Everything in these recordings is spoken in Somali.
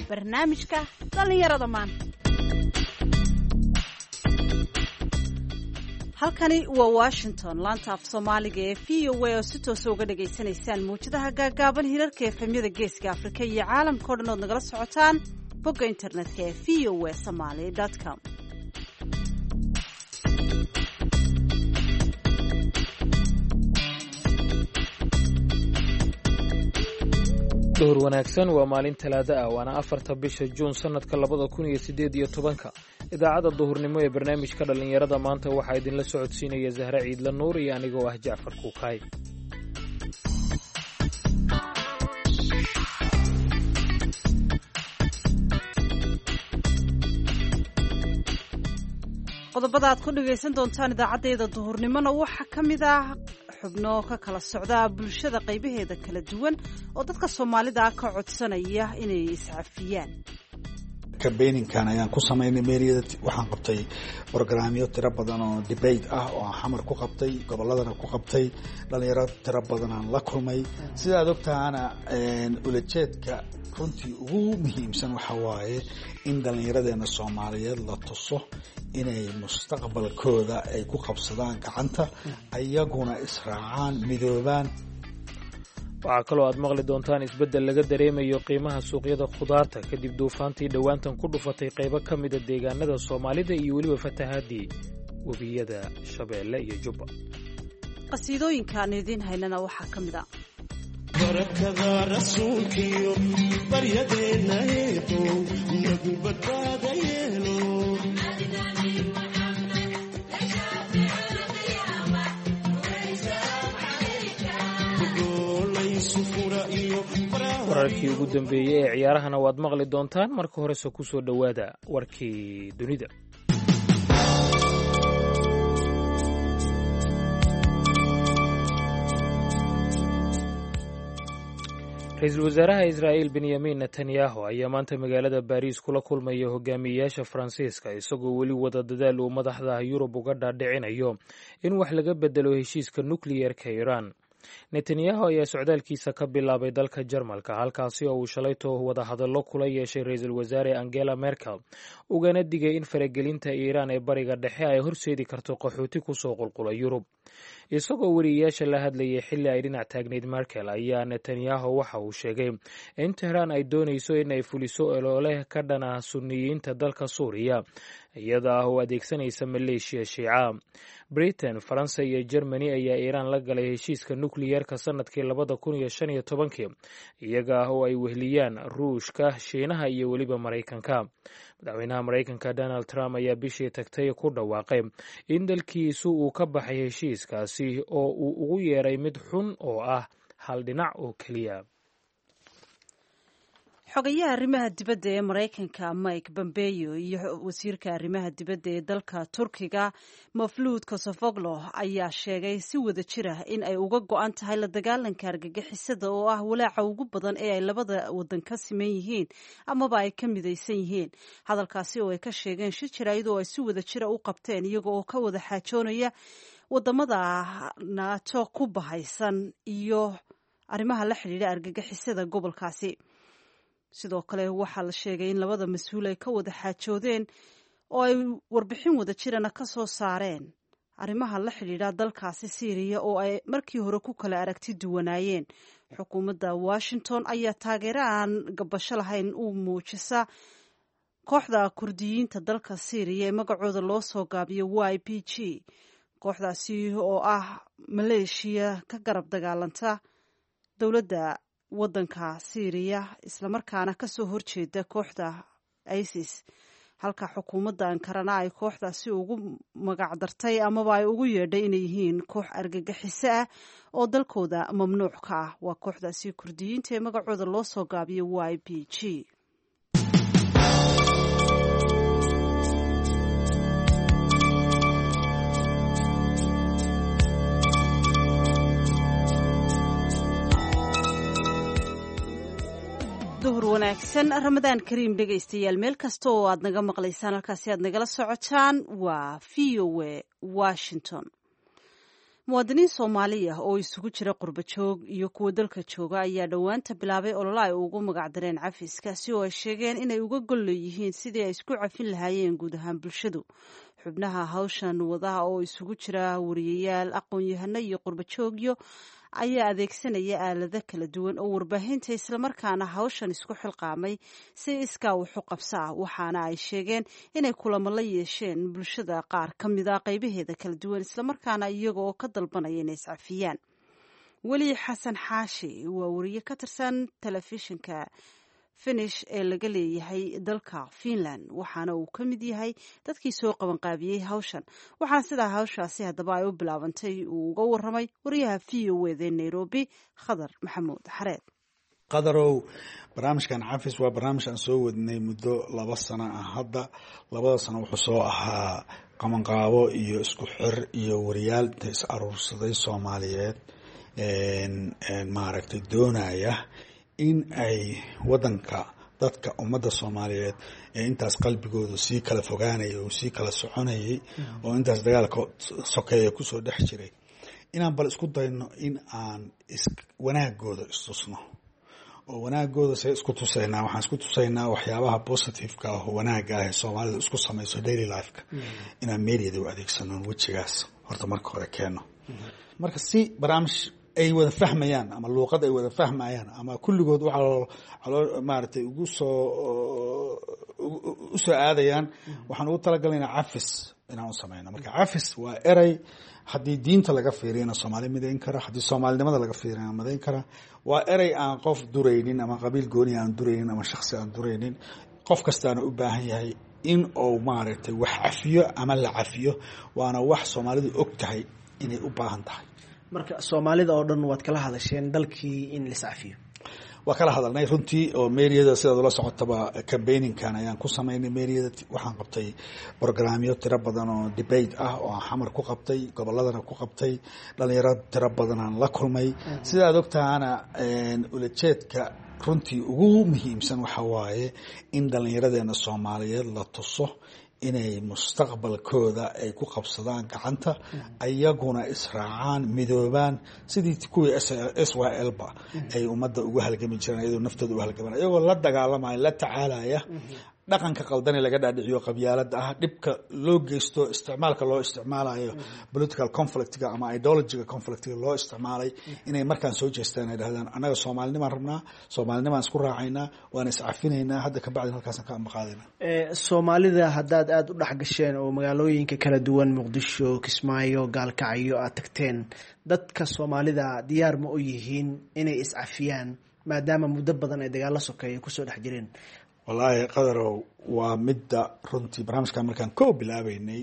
barnaamijka dhallinyarada maanta. halkani waa Washington, laanta af Soomaaliga ee VOA oo si toos uga dhageysanaysaan muujadaha gaagaaban hirarka efemyada Geeska Afrika iyo caalamka oo dhan ood nagala socotaan bogga internetka ee voasomali.com. duhur wanaagsan waa maalin talaado ah waana 4 bisha Juun sanadka 2018 idaacada duhurnimo ee barnaamijka dhalinyarada maanta waxa idin la socodsiinaya Zahra Ciidla Nuur iyo anigoo ah Jaafar Kuukay. qodobada aad ku dhageysan doontaan idaacadeeda duhurnimona waxa kamid ah xubno ka kala socda bulshada qaybaheeda kala duwan oo dadka Soomaalida ka codsanaya inay iscafiyaan. campaign-kan ayaan ku sameynay meeliyada waxaan qabtay barnaamijyo tiro badan oo debate ah oo xamar ku qabtay goboladana ku qabtay dhalinyaro tiro badan aan la kulmay sida aad ogtaana ulajeedka runtii ugu muhiimsan waxa waaye in dhalinyaradeena Soomaaliyeed la tuso inay mustaqbalkooda ay ku qabsadaan gacanta ayaguna israacaan midoobaan. waxaa kaloo aad maqli doontaan isbeddel laga dareemayo qiimaha suuqyada khudaarta kadib duufaantii dhowaantan ku dhufatay qaybo ka mida deegaanada Soomaalida iyo weliba fatahaadii webiyada Shabeelle iyo Jubba. qasiidooyinkaan idin haynana waxaa ka mid ah barakada rasuulkiyo baryadeena eedo nagu badbaadayeeno wararkii ugu dambeeyey ee ciyaarahana waad maqli doontaan marka horese ku soo dhowaada warkii dunida. ra-iisul wasaaraha Israa'iil Benyamin Netanyahu ayaa maanta magaalada Bariis kula kulmaya hogaamiyayaasha Faransiiska isagoo weli wada dadaal uu madaxda Yurub uga dhaadhicinayo in wax laga bedelo heshiiska nukliyeerka Iiraan. Netanyahu ayaa socdaalkiisa ka bilaabay dalka Jarmalka halkaasi oo uu shalayto wada hadallo kula yeeshay ra-iisul wasaare Angela Merkel ugana digay in faragelinta Iiraan ee bariga dhexe ay horseedi karto qaxooti ku soo qulqula Yurub. isagoo wariyayaasha la hadlayay xilli ay dhinac taagneyd Merkel ayaa Netanyahu waxa uu sheegay in Tehran ay doonayso in ay fuliso olole ka dhana sunniyiinta dalka Suuriya iyada oo adeegsanaysa maleeshiya Shiica. Britain, Faransa iyo Germany ayaa Iiraan la galay heshiiska nukliyeerka sanadkii 2015 iyaga oo ay wehliyaan Ruushka, Shiinaha iyo weliba Mareykanka. madaxweynaha Mareykanka Donald Trump ayaa bishii tagtay ku dhawaaqay in dalkiisu uu ka baxay heshiiskaasi oo uu ugu yeeray mid xun oo ah hal dhinac oo keliya. xogayaha arrimaha dibadda ee Mareykanka Mike Pompeo iyo wasiirka arrimaha dibadda ee dalka Turkiga Mevlut Cavusoglu ayaa sheegay si wada jir ah in ay uga go'an tahay la dagaalanka argagixisada oo ah walaaca ugu badan ee ay labada wadan ka siman yihiin amaba ay ka midaysan yihiin. hadalkaasi oo ay ka sheegeen shir jaraa'id oo ay si wada jir ah u qabteen iyaga oo ka wada xaajoonaya wadamada NATO ku bahaysan iyo arrimaha la xiriira argagixisada gobolkaasi. sidoo kale waxaa la sheegay in labada mas-uul ay ka wada xaajoodeen oo ay warbixin wada jirana ka soo saareen arrimaha la xidhiidha dalkaasi Syria oo ay markii hore ku kala aragti duwanaayeen. xukuumadda Washington ayaa taageero aan gabasho lahayn u muujisa kooxda Kurdiyiinta dalka Syria ee magacooda loo soo gaabiyo YPG. kooxdaasi oo ah maleeshiya ka garab dagaalanta dowladda wadanka Syria isla markaana ka soo horjeeda kooxda ISIS halka xukuumadda Ankarana ay kooxdaasi ugu magac dartay amaba ay ugu yeedhay inay yihiin koox argagixiso ah oo dalkooda mamnuuc ka ah. waa kooxdaasi Kurdiyiinta ee magacooda loo soo gaabiyo YPG. duhur wanaagsan Ramadaan Kariim dhegaystayaal meel kasta oo aad naga maqlaysaan halkaasi aad nagala socotaan waa VOA Washington. muwaadiniin soomaali ah oo isugu jira qurba joog iyo kuwa dalka jooga ayaa dhowaanta bilaabay olole ay ugu magacdareen cafiskaasi oo ay sheegeen inay uga gol leeyihiin sidii ay isku cafin lahaayeen guud ahaan bulshadu. xubnaha hawshan wadaha oo isugu jira wariyayaal, aqoon-yahano iyo qurba joogyo ayaa adeegsanaya aalado kala duwan oo warbaahinta islamarkaana hawshan isku xilqaamay si iskaa wuxu qabso ah, waxaana ay sheegeen inay kulamo la yeesheen bulshada qaar ka mida qaybaheeda kala duwan islamarkaana iyaga oo ka dalbanaya inay iscafiyaan. weli xasan xaashi waa wariye ka tirsan telefishinka finish ee laga leeyahay dalka Finland, waxaana uu ka mid yahay dadkii soo qabanqaabiyey hawshan. waxaana sidaa hawshaasi haddaba ay u bilaabantay uu uga waramay wariyaha VOA ee Nairobi Khadar Maxamuud Xareed. qadarow, barnaamijkan cafis waa barnaamij aan soo wadnay muddo 2 sano ah. hadda 2 sano wuxuu soo ahaa qabanqaabo iyo isku xir iyo wariyaal is aruursaday Soomaaliyeed maaragtay doonaya in ay wadanka dadka ummadda Soomaaliyeed ee intaas qalbigooda sii kala fogaanayay oo sii kala soconayay oo intaas dagaalka sokeeya ku soo dhex jiray inaan bal isku dayno in aan wanaagooda istusno. oo wanaagooda say isku tusaynaa, waxaan isku tusaynaa waxyaabaha positive-ka ah oo wanaaga ah ee Soomaalida isku samayso daily life-ka inaan meeliyada u adeegsano wejigaas horta marka hore keeno. marka si barnaamij ay wada fahmayaan ama luuqad ay wada fahmayaan ama kulligood waxa maaragtay ugu soo aadayaan, waxaan ugu talagalaynaa cafis inaan u samayno. marka cafis waa eray haddii diinta laga fiiriyana Soomaali midayn kara, haddii Soomaalinimada laga fiiriyana midayn kara. waa eray aan qof duraynin ama qabiil gooni aan duraynin ama shakhsi aan duraynin. qof kastaana u baahan yahay in uu maaragtay wax cafiyo ama la cafiyo, waana wax Soomaalidu og tahay inay u baahan tahay. marka Soomaalida oo dhan waad kala hadasheen dalkii in la iscafiyo? waa kala hadalnay runtii, oo meeriyada sidaad ula socotaba campaigninkan ayaan ku samaynay. meeriyada waxaan qabtay barnaamijyo tiro badan oo debate ah oo aan xamar ku qabtay, gobolladana ku qabtay, dhalinyaro tiro badan aan la kulmay. sidaad ogtahaana ulajeedka runtii ugu muhiimsan waxa waaye in dhalinyaradeena Soomaaliyeed la tuso inay mustaqbalkooda ay ku qabsadaan gacanta, ayaguna israacaan, midoobaan sidii kuwii SYL-ba ay ummadda ugu halgami jireen, iyadoo naftooda u halgamaan, iyagoo la dagaalamaya, la tacaalaya dhaqanka qaldane laga dhaadhiciyo qabyaalada ah, dhibka loo geysto, isticmaalka loo isticmaalayo political conflictga ama ideologiga conflictga loo isticmaalay, inay markaan soo jeestaan ay dhahdaan annaga Soomaalinimaan rabnaa, Soomaalinimaan isku raacaynaa, waan iscafinaynaa, hadda ka bacdin halkaasaan ka ambaqaadayna. Soomaalida haddaad aada u dhex gasheen oo magaalooyinka kala duwan Muqdisho, Kismaayo, Gaalkacyo aad tagteen, dadka Soomaalida diyaar ma u yihiin inay iscafiyaan maadaama muddo badan ay dagaalo sokeeya kusoo dhex jireen? wallaahi qadarow, waa midda runtii barnaamijkan markaan koo bilaabaynay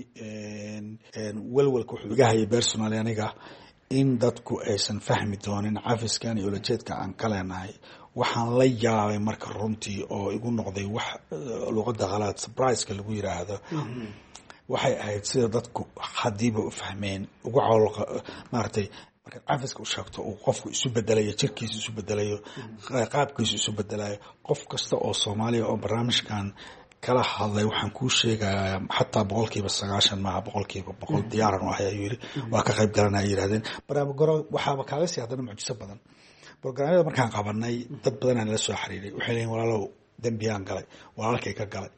walwalka wuxuu iga hayay personally aniga in dadku aysan fahmi doonin cafiskan iyo ulajeedka aan ka leenahay. waxaan la yaabay marka runtii oo igu noqday wax luqadda qalaad surprise-ka lagu yiraahdo. waxay ahayd sida dadku hadiiba u fahmeen ugu maaragtay marka cafiska u sheegto uu qofku isu bedelayo, jirkiisa isu bedelayo, qaabkiisa isu bedelayo. qof kasta oo Soomaaliya oo barnaamijkan kala hadlay waxaan kuu sheegayaa xataa 90% maaha 100% diyaaran u ahay ayuu yiri, waa ka qayb galanaya yiraahdeen. barnaamij waxaaba kaaga sii haddana mucjiso badan. barnaamijyada markaan qabanay dad badan aan la soo xiriiray, waxay leeyihiin walaalow dambiyaan galay, walaalkay ka galay,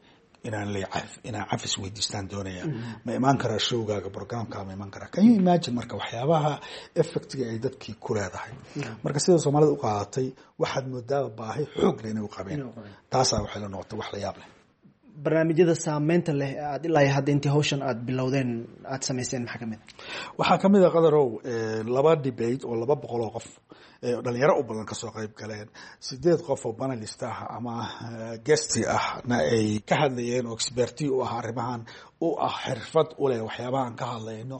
inaan cafis weydiistaan doonaya, ma imaan karaa showgaaga, programka ma imaan karaa. can you imagine marka waxyaabaha effectiga ay dadkii ku leedahay. marka sida Soomaalida u qaadatay waxaad moodaaba baahi xoog leh inay u qabeen. taasaa waxay la noqotay wax la yaab leh. barnaamijyada saameynta leh aad ilaa hadda intii hawshan aad bilowdeen aad samayseen maxaa kamid? waxaa kamid ah qadarow 2 debate oo 200 oo qof dhalinyaro u badan kasoo qayb galeen, 8 qof oo panelist ah ama guest ahna ay ka hadlayeen oo experti u ah arrimahan, u ah xirfad u leh waxyaabaha aan ka hadlayno,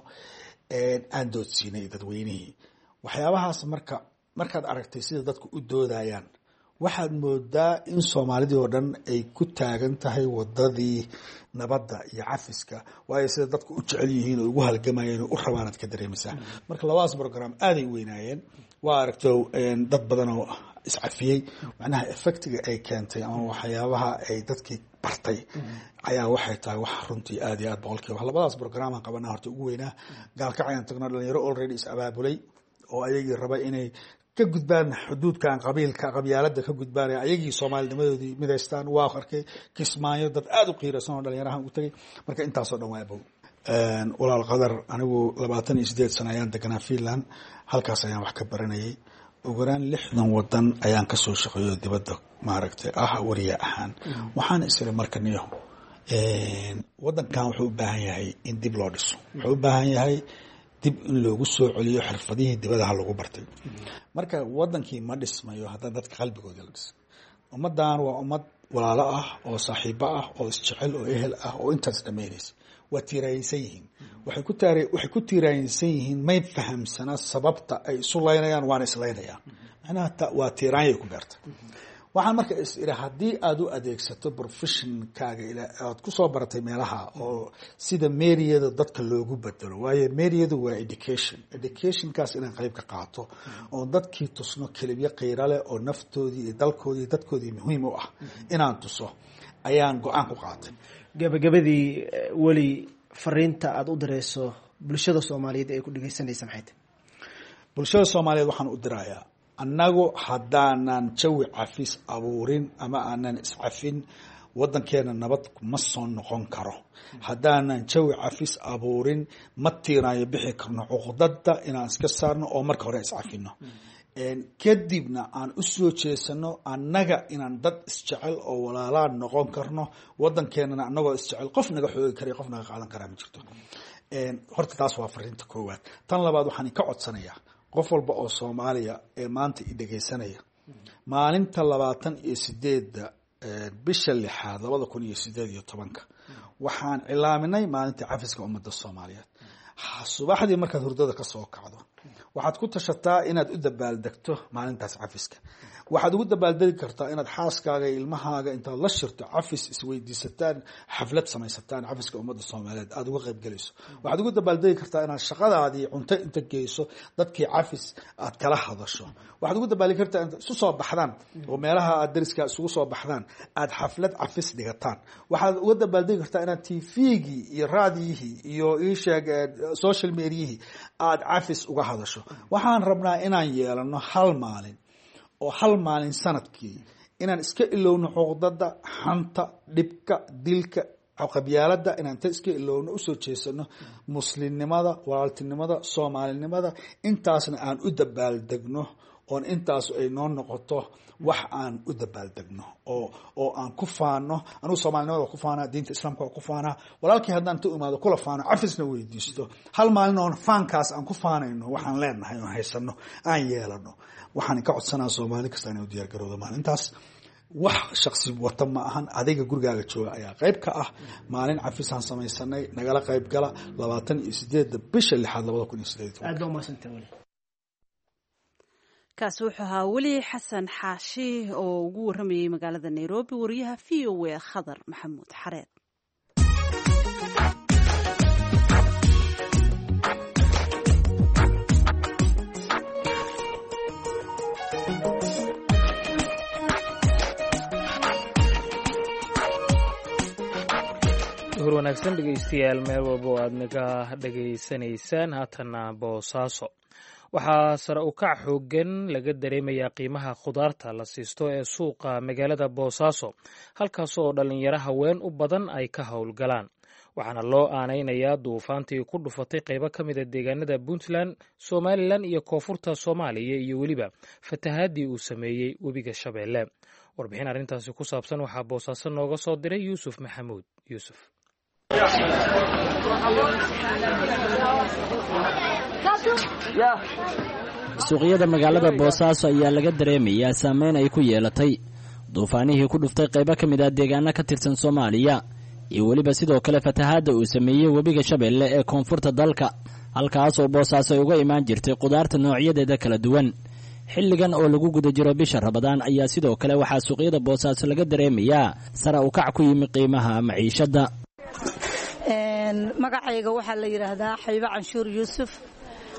aan doodsiinay dadweynihii. waxyaabahaas markaad aragtay sida dadku u doodayaan, waxaad moodaa in Soomaalidii oo dhan ay ku taagan tahay wadadii nabadda iyo cafiska, waayo sida dadku u jecel yihiin oo ugu halgamayeen oo u rabaanaad ka dareemaysaa. marka labadaas program aaday u weynaayeen. waa aragto dad badan oo iscafiyey macnaha effectiga ay keentay ama waxyaabaha ay dadkii bartay ayaa waxay tahay wax runtii aad iyo aad boqolkiiba labadaas programaan qabanaa horta ugu weynaa gaalkacayaan tagno dhalinyaro already is abaabulay oo ayagii raba inay ka gudbaan xuduudkan qabyaalada ka gudbaan ayagii soomaalinimadoodii midaystaan waa arkay Kismaayo dad aad u qiiraysan oo dhalinyarahan u tagay marka intaasoo dhan waa abow walaal qadar anigu 28 sano ayaan deganaa Finland halkaas ayaan wax ka baranayay ugu yaraan 60 wadan ayaan ka soo shaqeeyo dibadda maaragtay wariye ahaan waxaan isla markaniyo wadankan wuxuu u baahan yahay in dib loo dhiso wuxuu u baahan yahay dib in loogu soo celiyo xirfadihii dibadaha lagu bartay marka wadankii ma dhismayo haddana dadka qalbigooda la dhiso ummadan waa ummad walaalo ah oo saaxiibo ah oo isjecel oo ehel ah oo intaas dhameynaysa waa tiiraaysan yihiin waxay ku tiiraaysan yihiin may fahamsana sababta ay isu laynayaan waana islaynayaan macnaha waa tiiraanyay ku beertay waxaan marka is-ira haddii aad u adeegsato professionkaaga aad ku soo baratay meelaha oo sida meeriyada dadka loogu bedelo waayo meeriyadu waa educationkaas inaan qayb ka qaato oo dadkii tusno kelibyo qiiro leh oo naftoodii iyo dalkoodii dadkoodii muhiim u ah inaan tuso ayaan go-aan ku qaatay gabagabadii weli fariinta aad u dirayso bulshada Soomaaliyeed ay ku dhageysanaysa maxay tahay bulshada Soomaaliyeed waxaan u dirayaa annagu haddaanan jawi cafis abuurin ama aanan iscafin wadankeena nabad ma soo noqon karo haddaanan jawi cafis abuurin ma tiiraayo bixi karno cuqdada inaan iska saarno oo marka hore iscafino kadibna aan u soo jeesano annaga inaan dad isjecel oo walaalaan noqon karno wadankeenana annagoo isjecel qof naga xoogi kara qof naga qaadan karaa ma jirto horta taas waa fariinta koowaad tan labaad waxaan ka codsanayaa qof walba oo Soomaaliya ee maanta i dhageysanaya maalinta 28 bisha 6 2018 waxaan cilaaminay maalinta cafiska ummadda Soomaaliyeed subaxdii markaad hurdada ka soo kacdo waxaad ku tashataa inaad u dabaaldegto maalintaas cafiska waxaad ugu dabaaldegi kartaa inaad xaaskaaga iyo ilmahaaga intaad la shirto cafis isweydiisataan xaflad samaysataan cafiska ummadda Soomaaliyeed aad uga qayb galayso waxaad ugu dabaaldegi kartaa inaad shaqadaadii cunto inta geyso dadkii cafis aad kala hadasho waxaad ugu dabaaldegi kartaa inaad isu soo baxdaan oo meelaha aad dariska isugu soo baxdaan aad xaflad cafis dhigataan waxaad ugu dabaaldegi kartaa inaad TV-gii iyo raadiyihii iyo social media aad cafis uga hadasho waxaan rabnaa inaan yeelano hal maalin sanadkii inaan iska ilowno xuquuqdada xanta dhibka dilka qabyaalada inaan iska ilowno usoo jeesano muslimnimada walaaltinimada soomaalinimada intaasna aan u dabaaldegno oon intaas ay noo noqoto wax aan u dabaaldegno oo aan ku faano anigu soomaalinimada ku faana diinta islaamka ku faana walaalkii haddaan inta imaado kula faano cafisna weydiisto hal maalin oo faankaas aan ku faanayno waxaan leenahay oo haysano aan yeelano waxaan ka codsanaa Soomaali kasta inay u diyaar garowdo maalintaas wax shakhsi wata ma ahan adiga gurigaaga jooga ayaa qayb ka ah maalin cafisaan samaysanay nagala qayb gala 28 bisha 6 2018 aad baa maasantay wali kaas wuxuu ahaa weli xasan xaashi oo ugu waramayay magaalada Nairobi wariyaha VOA Khadar Maxamuud Xareed wanaagsan dhegeystayaal meel walba oo aad naga dhegaysanaysaan haatana Boosaaso waxaa sare u kac xoogan laga dareemayaa qiimaha khudaarta la siisto ee suuqa magaalada Boosaaso halkaas oo dhalinyaro haween u badan ay ka howlgalaan waxaana loo aanaynayaa duufaantii ku dhufatay qaybo ka mid ah deegaanada Puntland, Somaliland iyo koonfurta Soomaaliya iyo weliba fatahaadii uu sameeyey webiga Shabeelle. Warbixin arrintaasi ku saabsan waxaa Boosaaso nooga soo diray Yuusuf Maxamuud Yuusuf. suuqyada magaalada Boosaaso ayaa laga dareemayaa saameyn ay ku yeelatay duufaanihii ku dhuftay qaybo ka mid ah deegaano ka tirsan Soomaaliya iyo weliba sidoo kale fatahaadda uu sameeyey webiga Shabeelle ee koonfurta dalka halkaas oo Boosaaso ay uga imaan jirtay khudaarta noocyadeeda kala duwan xilligan oo lagu guda jiro bisha Ramadaan ayaa sidoo kale waxaa suuqyada Boosaaso laga dareemayaa sare u kac ku yimi qiimaha maciishada magacayga waxaa la yiraahdaa Xayba Canshuur Yuusuf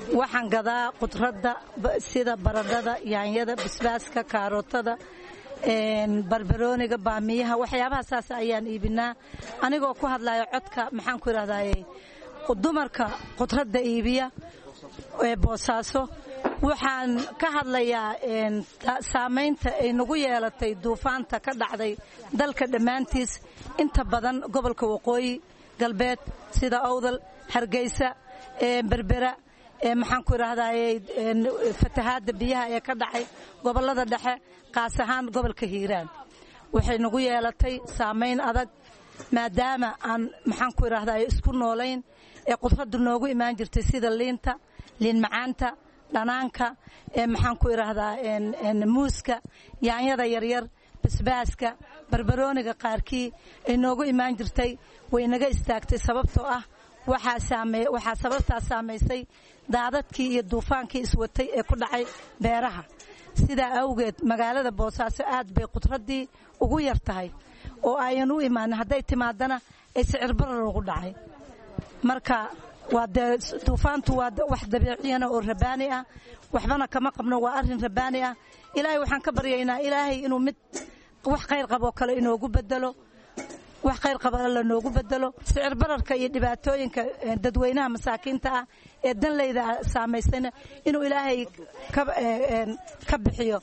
waxaan gadaa qudradda sida baradhada, yaanyada, basbaaska, kaarootada, barbarooniga, baamiyaha, waxyaabaha saas ayaan iibinaa anigoo ku hadlaya codka maxaan ku yiraahdaa dumarka qudradda iibiya ee Boosaaso. waxaan ka hadlayaa saamaynta ay nagu yeelatay duufaanta ka dhacday dalka dhammaantiis, inta badan gobolka waqooyi galbeed sida Awdal, Hargeysa, Berbera, maxaan ku yiraahdaa fatahaada biyaha ee ka dhacay gobolada dhexe, qaas ahaan gobolka Hiiraan. waxay nagu yeelatay saamayn adag maadaama aan maxaan ku yiraahdaa isku noolayn ee qudraddu noogu imaan jirtay sida liinta, liin macaanta, dhanaanka, maxaan ku yiraahdaa muuska, yaanyada yaryar, basbaaska, barbarooniga qaarkii ay noogu imaan jirtay way naga istaagtay sababtoo ah waxaa sababtaas saamaysay daadadkii iyo duufaankii iswatay ee ku dhacay beeraha. sidaa awgeed magaalada Boosaaso aad bay qudraddii ugu yar tahay oo ayan u imaan, hadday timaadana ay sicir barar ugu dhacay. marka waa duufaantu waa wax dabiiciyan oo rabaani ah, waxbana kama qabno, waa arrin rabaani ah. ilaahay waxaan ka baryaynaa ilaahay inuu mid wax khayr qabo kale inoogu bedelo, wax khayr qabo la noogu bedelo. sicir bararka iyo dhibaatooyinka dadweynaha masaakiinta ah ee danleyda saameysana inuu ilaahay ka bixiyo.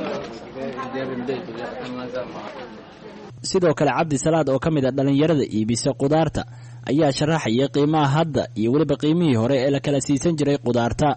sidoo kale Cabdi Salaad oo kamid ah dhalinyarada iibisa qudaarta ayaa sharaxaya qiimaha hadda iyo waliba qiimihii hore ee la kala siisan jiray qudaarta.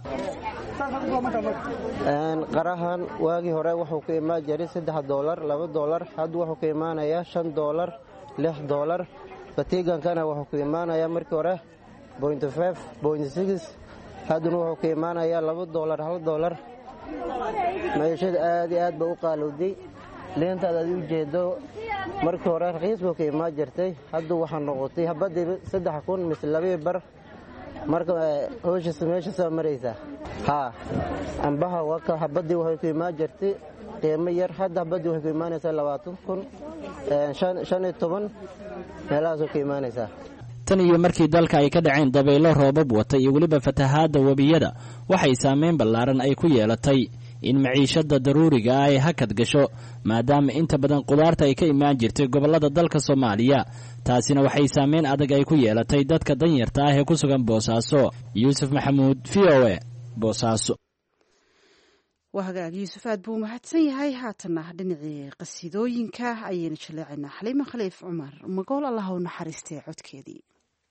qarahan waagi hore wuxuu ka imaan jiray $3, $2, hadda wuxuu ka imaanayaa $5, $6. batigankana wuxuu ka imaanayaa markii hore 0.5, 0.6, haddana wuxuu ka imaanayaa $2, $1. maciishada aad iyo aad ba u qaalowday. liintaad aad u jeedo markii hore raqiis buu ka imaan jirtay, hadda waxaa noqotay habadii 3,000 mise 2 bar. marka hooshis meesha soo maraysa ambaha waka habadii waxay ku imaan jirtay qiimo yar, hadda habadii waxay ku imaanaysaa 20,000 15 meelahaas ku imaanaysaa. tan iyo markii dalka ay ka dhaceen dabaylo roobab wata iyo waliba fatahaada wabiyada waxay saameyn ballaaran ay ku yeelatay in maciishada daruuriga ay hakad gasho maadaama inta badan qudaarta ay ka imaan jirtay gobolada dalka Soomaaliya. taasina waxay saameyn adag ay ku yeelatay dadka danyarta ah ee ku sugan Boosaaso. Yuusuf Maxamuud, VOA, Boosaaso. wahagaag Yuusuf aad buu mahadsan yahay. haatana dhinacii qasiidooyinka ayaynu jaleecaynaa. Xaliima Khaliif Cumar magool Allah u naxariistay codkeedii.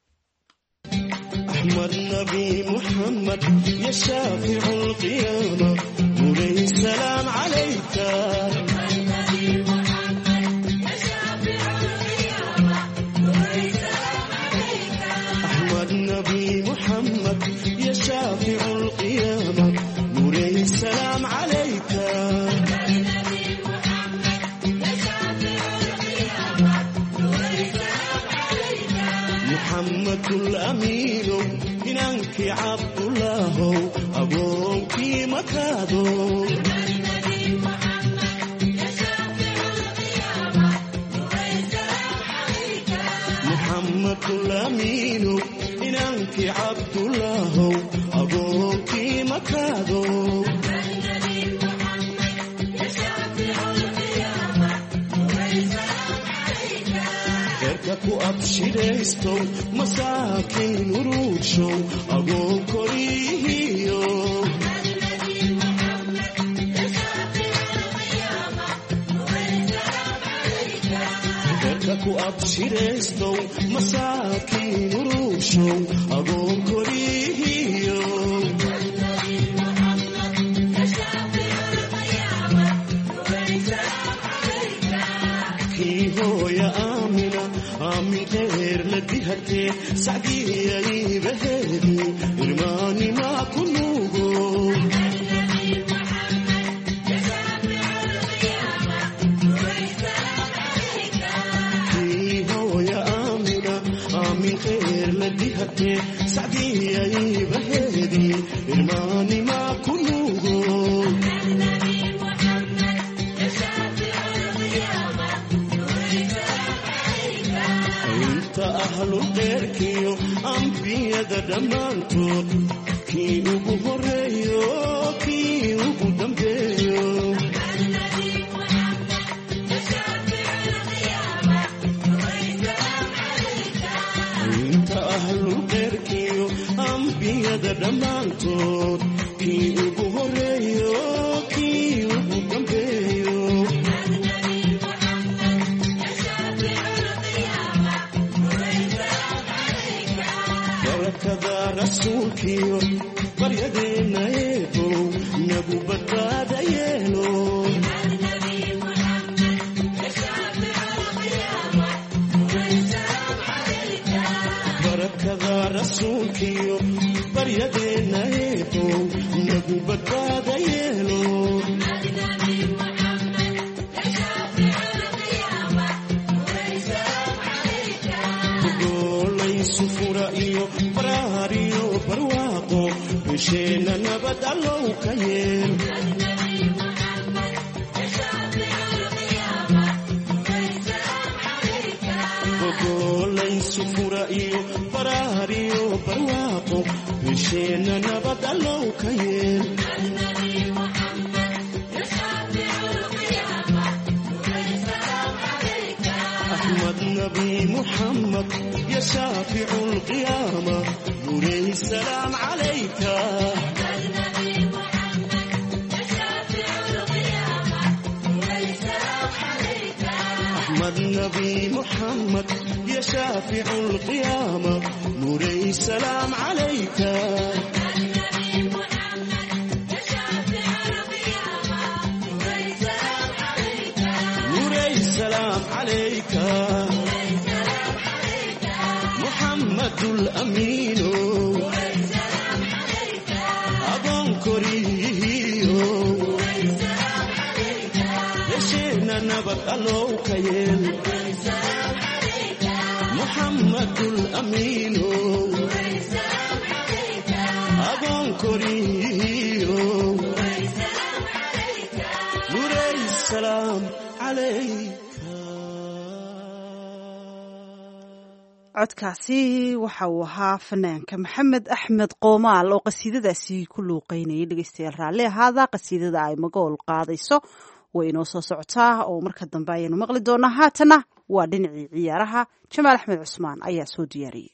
أحمد نبي محمد يا شافع القيامة مولاي السلام عليك. أحمد نبي محمد يا شافع القيامة مولاي السلام عليك. محمد الأمين إنك عبد الله أبوك مكادو. محمد الأمين إنك عبد الله أبوك مكادو. ku abshiraysto masaakiin uruudshow agoo korihiyo. dadka ku abshiraysto masaakiin uruudshow agoo korihiyo. kii hooya aamina aamin khayr la dihatee sacdiyay baheedi irmaani maa ku nuugo. kii hooya aamina aamin khayr la dihatee sacdiyay baheedi irmaani maa ku nuugo. أهل الخير كيو أنبياء دمانتود kii ugu horeeyo kii ugu dambeeyo inta ahlulqeyrkiyo ambiyada dhammaantood kii ugu horeeyo kii ugu dambeeyo barakada rasuulkiyo baryadeenna eebow nagu badbaada yeelo barakada rasuulkiyo baryadeenna eebow nagu badbaada yeelo goolaysu fura iyo baraar iyo barwaaqo bisheenna nabad allow ka yeel goolaysu fura iyo baraar iyo barwaaqo bisheenna nabad allow ka yeel أحمد نبي محمد يا شافع القيامة نوري السلام عليك أحمد نبي محمد يا شافع القيامة نوري السلام عليك السلام عليك محمد الأمين أبن كريهيو يشينا نبت ألوك يل محمد الأمين أبن كريهيو نوري السلام عليك codkaasi waxa uu ahaa fanaanka maxamed axmed qoomaal oo qasiidadaasi ku luuqeynayay dhegeystayaal raalli ahaada qasiidada ay magool qaadayso way inoo soo socotaa oo marka dambe ayaynu maqli doonaa haatana waa dhinacii ciyaaraha jamaal axmed cusmaan ayaa soo diyaariyey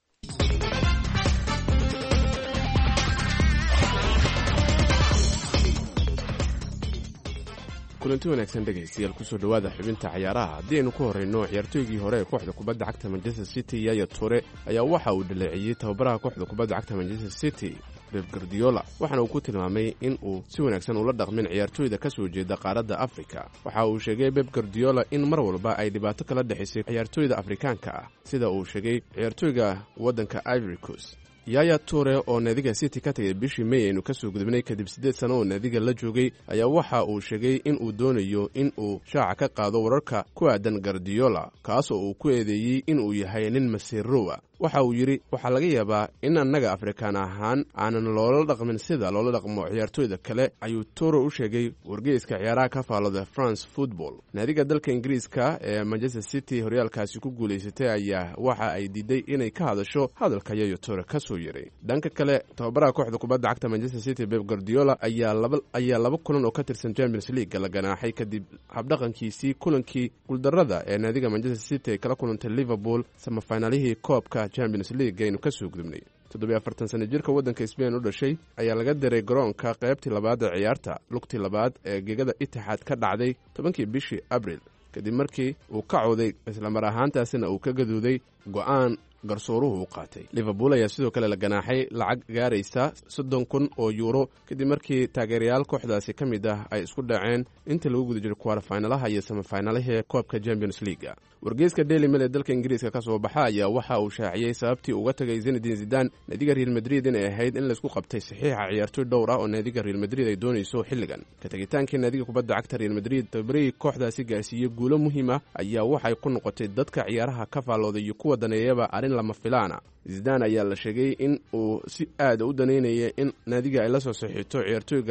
kulanti wanaagsan dhegaystayaal kusoo dhowaada xubinta cayaaraha haddii aynu ku horrayno ciyaartooygii hore ee kooxda kubadda cagta manchester city yaya ture ayaa waxa uu dhaleeceeyey tababaraha kooxda kubadda cagta manchester city beb gardiola waxaana uu ku tilmaamay in uu si wanaagsan ula dhaqmin ciyaartooyda ka soo jeeda qaaradda afrika waxa uu sheegay beb gardiola in mar walba ay dhibaato kala dhexaysay ciyaartooyda afrikaanka ah sida uu sheegay ciyaartooyga waddanka ivory coast yaya ture oo naadiga city ka tagay bishii may aynu ka soo gudubnay kadib 8 sano oo naadiga la joogay ayaa waxa uu sheegay in uu doonayo in uu shaaca ka qaado wararka ku aadan gardiola kaas oo uu ku eedeeyey in uu yahay nin masiirowa waxa uu yidhi waxaa laga yaabaa in annaga afrikaan ahaan aanan loola dhaqmin sida loola dhaqmo ciyaartooyda kale ayuu ture u sheegay wargeyska ciyaaraha ka faallooda France Football naadiga dalka ingiriiska ee Manchester City horyaalkaasi ku guulaysatay ayaa waxa ay diiday inay ka hadasho hadalka Yaya Toure ka soo yeeray dhanka kale tababaraha kooxda kubadda cagta Manchester City Pep Guardiola ayaa laba kulan oo ka tirsan Champions League la ganaaxay kadib habdhaqankiisii kulankii guuldarrada ee naadiga Manchester City kala kulantay Liverpool semifinalihii koobka Champions League aynu ka soo gudubnay 47 sano jirka waddanka Spain u dhashay ayaa laga diray garoonka qaybtii labaad ee ciyaarta lugtii labaad ee gegada Itixaad ka dhacday 10kii bishii Abriil kadib markii uu ka cooday isla mar ahaantaasina uu ka gaduuday go'aan garsooruhu u qaatay Liverpool ayaa sidoo kale la ganaaxay lacag gaaraysa 30,000 oo euro kadib markii taageerayaal kooxdaasi ka mid ah ay isku dhaceen inta lagu guda jiray quarter-finalaha iyo semi-finalaha koobka Champions League wargeyska Daily Mail ee dalka Ingiriiska ka soo baxa ayaa waxa uu shaaciyay sababtii uga tagay Zinedine Zidane naadiga Real Madrid inay ahayd in la isku qabtay saxiixa ciyaartoy dhowr ah oo naadiga Real Madrid ay doonayso xilligan ka tagitaankii naadiga kubadda cagta Real Madrid tababarihii kooxdaasi gaarsiiyay guulo muhiim ah ayaa waxay ku noqotay dadka ciyaaraha ka faallooday iyo kuwa daneeyaba lama filaana Zidane ayaa la sheegay in uu si aad u daneynaya in naadiga ay la soo saxiixto ciyaartooyga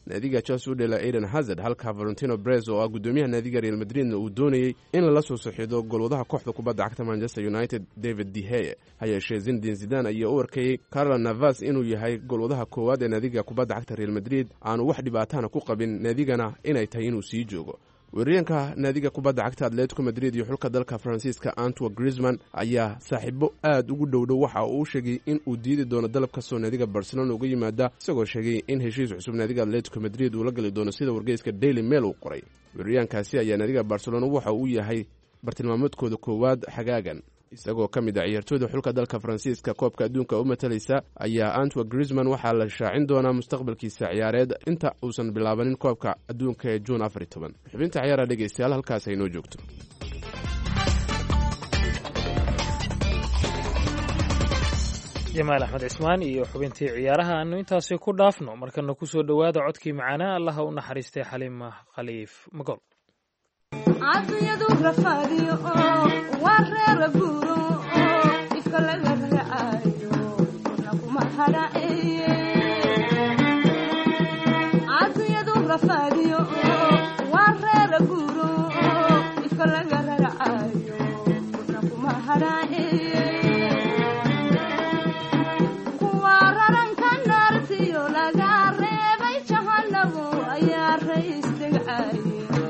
naadiga Chelsea u dheela Eden Hazard, halka Valentino Perez oo ah gudoomiyaha naadiga Real Madrid uu doonayay in la soo saxiixdo goolwadaha kooxda kubadda cagta Manchester United David De Gea. Hayeeshee Zinedine Zidane ayaa u arkayay Keylor Navas inuu yahay goolwadaha koowaad ee naadiga kubadda cagta Real Madrid, aanu wax dhibaatana ku qabin naadigana inay tahay inuu sii joogo. weeraryahanka naadiga kubadda cagta Atletico Madrid iyo xulka dalka Faransiiska Antoine Griezmann ayaa saaxiibo aad ugu dhowdhow waxa uu sheegay in uu diidi doono dalab kastoo naadiga Barcelona uga yimaada, isagoo sheegay in heshiis cusub naadiga Atletico Madrid uu la gali doono sida wargeyska Daily Mail uu qoray. weeraryahankaasi ayaa naadiga Barcelona waxa uu yahay bartilmaameedkooda koowaad xagaagan, isagoo ka mid ah ciyaartooyda xulka dalka Faransiiska koobka adduunka u matalaysa ayaa Antoine Griezmann waxaa la shaacin doonaa mustaqbalkiisa ciyaareed inta uusan bilaabanin koobka adduunka ee June 14. xubinta ciyaaraha dhegeystayaal halkaas ay noo joogto. jamaal axmed cismaan iyo xubintii ciyaaraha aanu intaasi ku dhaafno, markana ku soo dhowaada codkii macaanaa allaha u naxariistay Xaliima Khaliif Magol. عادية رفاديو وارر بورو إفكلا غرعايو ونكما هرائي عادية رفاديو وارر بورو إفكلا غرعايو ونكما هرائي كوارران كنارتيو لغاري بيشهنبو أيا رئيس دقائي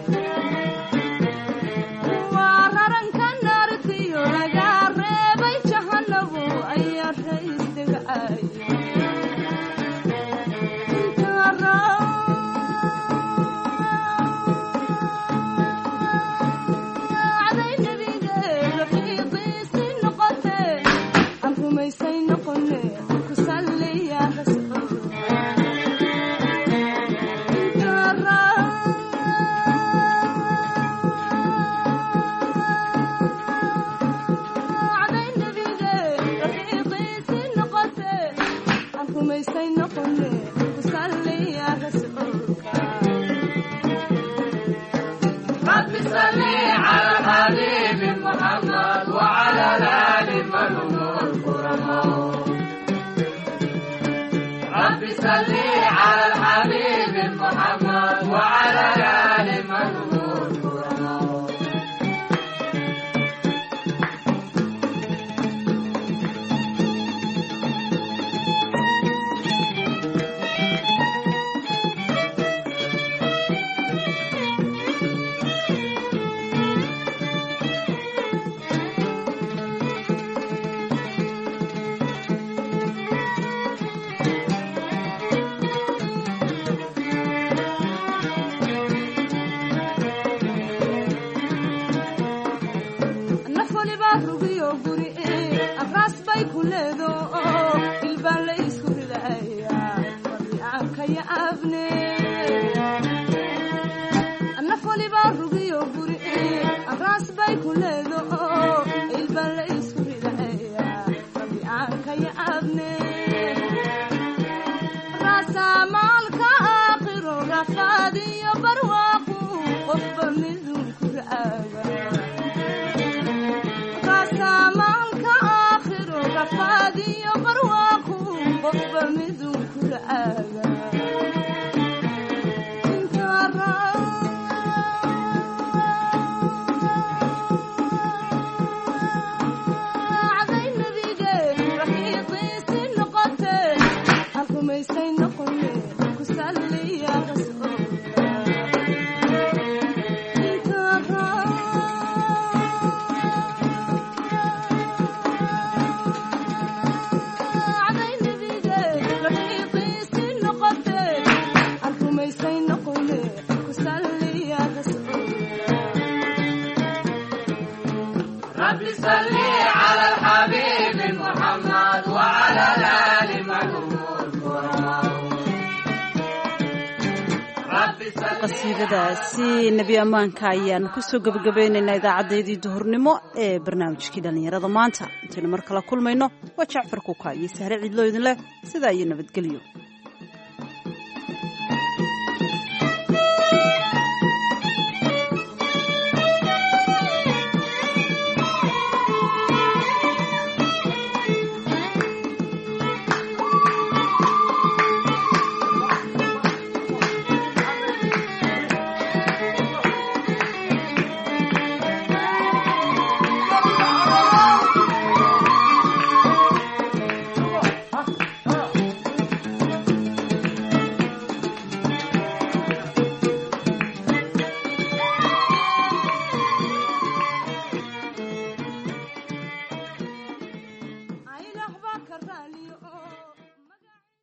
qasiidadaasi nebi ammaanka ayaan kusoo gabagabaynaynaa idaacadeedii duhurnimo ee barnaamijkii dhallinyarada maanta. intaynu mar kala kulmayno waa Jacfar Kuka iyo Sahre Cidlo idin leh sidaa iyo nabadgelyo.